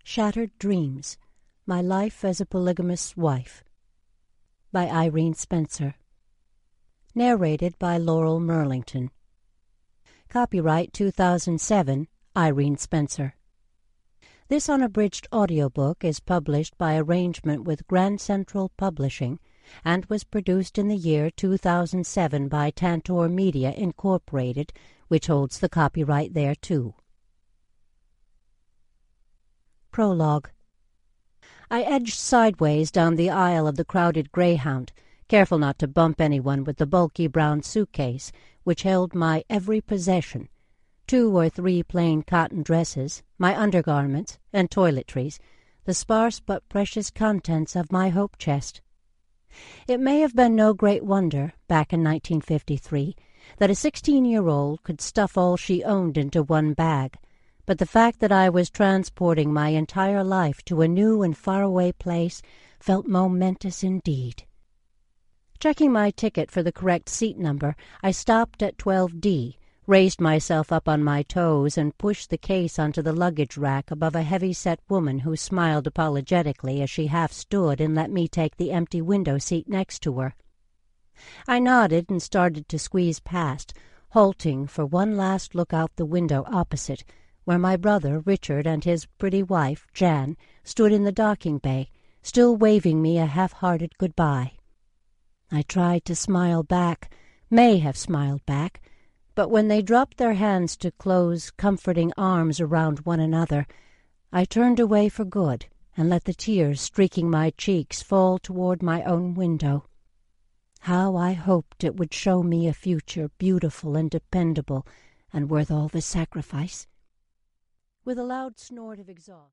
Shattered Dreams, My Life as a Polygamous Wife, by Irene Spencer. Narrated by Laurel Merlington. Copyright 2007, Irene Spencer. This unabridged audiobook is published by arrangement with Grand Central Publishing and was produced in the year 2007 by Tantor Media, Incorporated, which holds the copyright thereto. Prologue. I edged sideways down the aisle of the crowded Greyhound, careful not to bump anyone with the bulky brown suitcase which held my every possession, 2 or 3 plain cotton dresses, my undergarments and toiletries, the sparse but precious contents of my hope chest. It may have been no great wonder, back in 1953, that a 16-year-old could stuff all she owned into one bag, but the fact that I was transporting my entire life to a new and faraway place felt momentous indeed. Checking my ticket for the correct seat number, I stopped at 12D, raised myself up on my toes, and pushed the case onto the luggage rack above a heavy-set woman who smiled apologetically as she half stood and let me take the empty window seat next to her. I nodded and started to squeeze past, halting for one last look out the window opposite, where my brother, Richard, and his pretty wife, Jan, stood in the docking bay, still waving me a half-hearted goodbye. I tried to smile back, may have smiled back, but when they dropped their hands to close comforting arms around one another, I turned away for good and let the tears streaking my cheeks fall toward my own window. How I hoped it would show me a future beautiful and dependable and worth all the sacrifice. With a loud snort of exhaust,